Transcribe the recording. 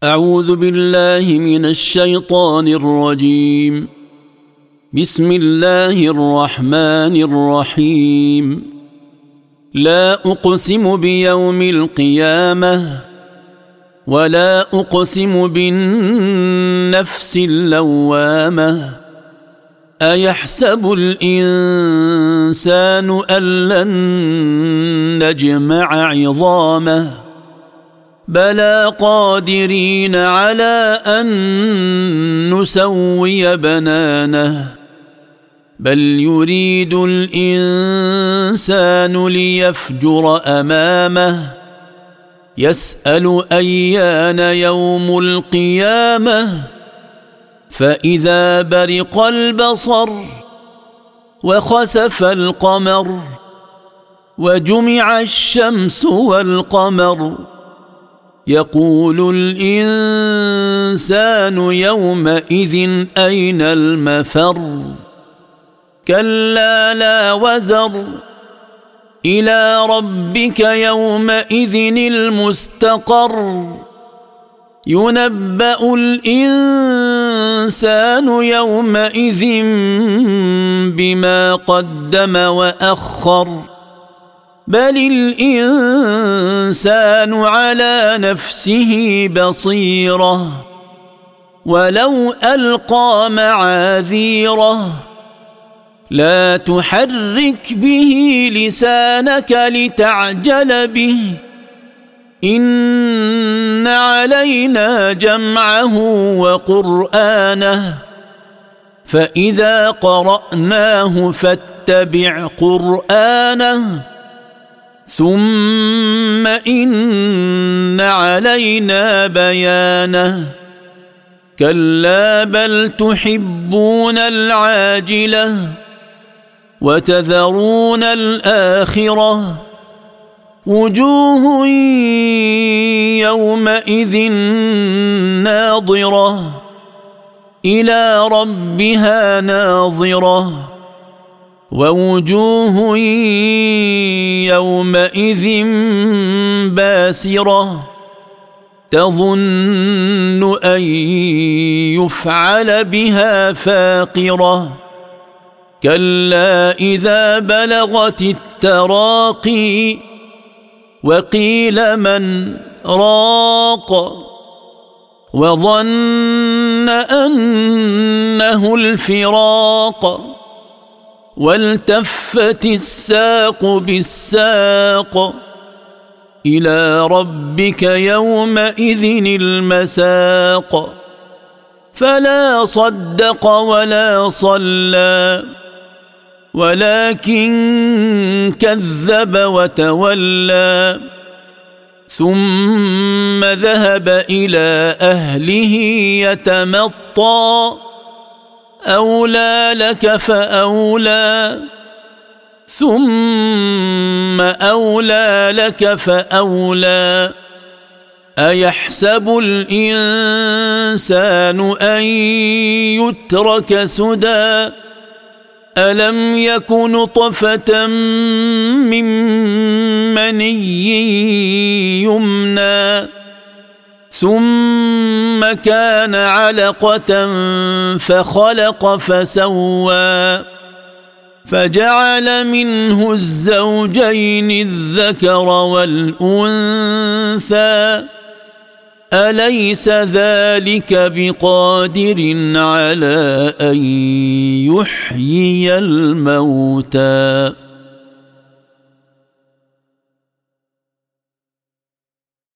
أعوذ بالله من الشيطان الرجيم. بسم الله الرحمن الرحيم. لا أقسم بيوم القيامة ولا أقسم بالنفس اللوامة. أيحسب الإنسان أن لن نجمع عظامه بلى قادرين على أن نسوي بنانه بل يريد الإنسان ليفجر أمامه يسأل أيان يوم القيامة فإذا برق البصر وخسف القمر وجمع الشمس والقمر يقول الإنسان يومئذ أين المفر كلا لا وزر إلى ربك يومئذ المستقر ينبأ الإنسان يومئذ بما قدم وأخر بل الإنسان على نفسه بصيرة ولو ألقى معاذيره لا تحرك به لسانك لتعجل به إن علينا جمعه وقرآنه فإذا قرأناه فاتبع قرآنه ثم إن علينا بيانه كلا بل تحبون العاجلة وتذرون الآخرة وجوه يومئذ ناظرة إلى ربها ناظرة ووجوه يومئذ باسرة تظن أن يفعل بها فاقرة كلا إذا بلغت التراقي وقيل من راق وظن أنه الفراق والتفت الساق بالساق إلى ربك يومئذ المساق فلا صدق ولا صلى ولكن كذب وتولى ثم ذهب إلى أهله يتمطى أولى لك فأولى ثم أولى لك فأولى أيحسب الإنسان أن يترك سدى ألم يك نطفة من مني يمنى ثم كان علقة فخلق فسوى فجعل منه الزوجين الذكر والأنثى أليس ذلك بقادر على أن يحيي الموتى